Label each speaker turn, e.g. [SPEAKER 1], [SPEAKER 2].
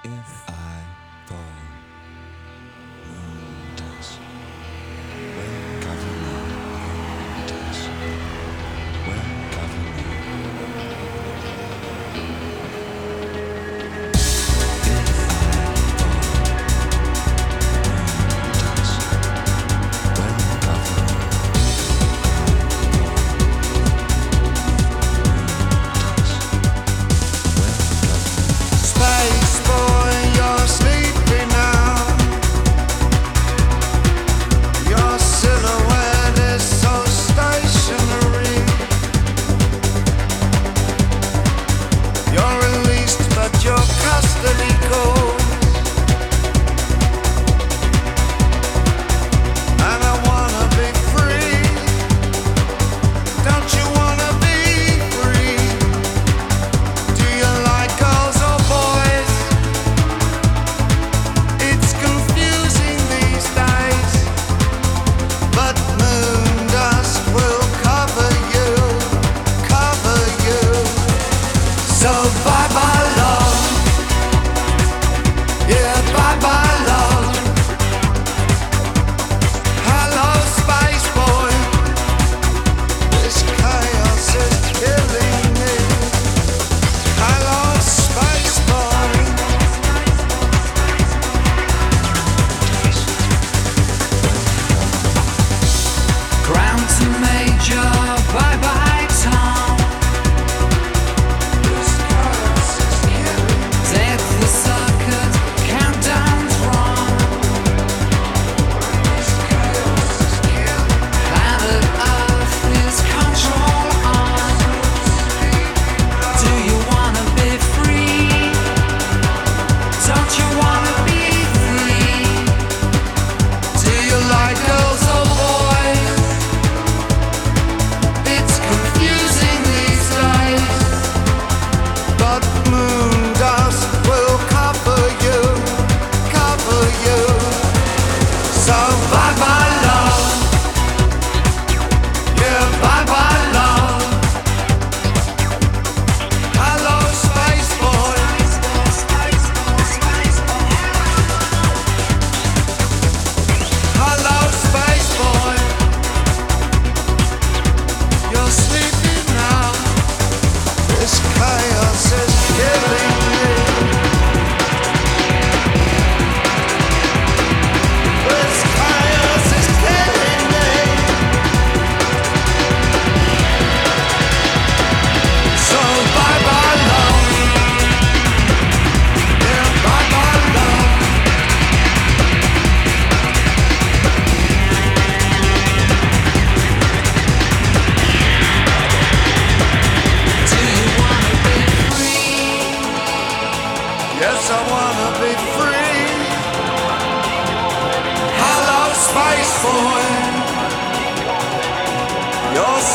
[SPEAKER 1] If I fall, moon dust will cover me. Moon dust will cover me. If I fall, moon dust will cover me.
[SPEAKER 2] Space boy, you're sleeping now. Your silhouette is so stationary. You're released, but your custody goes. And I wanna be free. Don't you wanna be free? Do you like girls or boys? It's confusing these days, but moon dust will cover you, cover you. So bye bye love, yeah bye bye love. Hello space boy, this chaos is killing me. Hello space boy. Ground to major, bye bye Tom. This chaos is killing me. Death the circuit, countdown's wrong. This chaos is killing me. Planet Earth is control on. Do you wanna be free? Don't you wanna be free? Do you like girls or boys? It's confusing these days, but moon dust will cover you, cover you. So bye bye love, yeah bye bye love. Hello space boy. Hello space boy. You're sleeping now. This chaos is killing me. This chaos is killing me. So bye bye love. Yeah, bye bye love. Do you wanna be free? Yes, I wanna be free. Hello, space boy. Your